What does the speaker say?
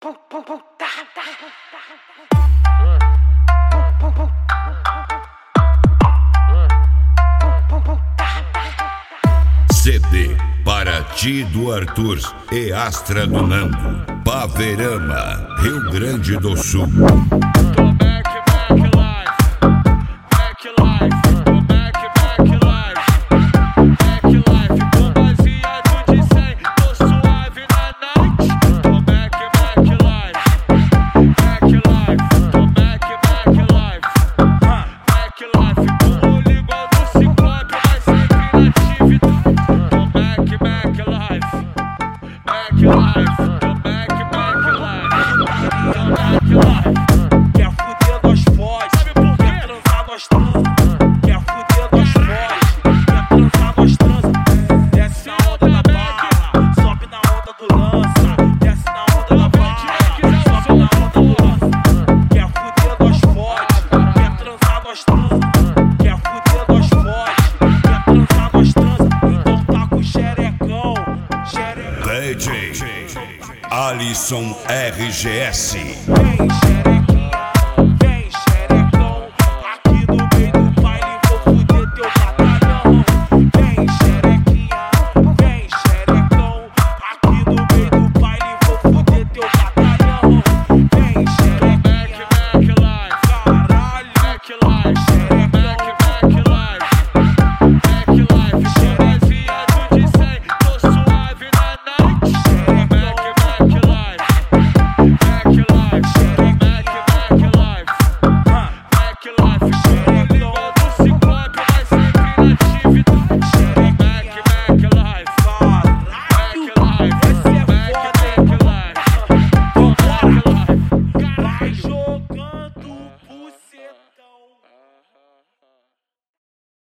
CD Paraty do Arthur e Astra do Nando, Paverama, Rio Grande do Sul. Quer fuder, nós foge. Quer transar, nós transa. Quer fuder, nós foge. Quer transar, nós transa. Desce na onda da bala, sobe na onda do lança. Desce na onda da bala, sobe na onda do lança. Quer fuder, nós foge. Quer transar, nós transa. Quer fuder, nós foge. Quer transar, nós transa. Então tá com xerecão. DJ Alisson RGS. Vem, xerecão.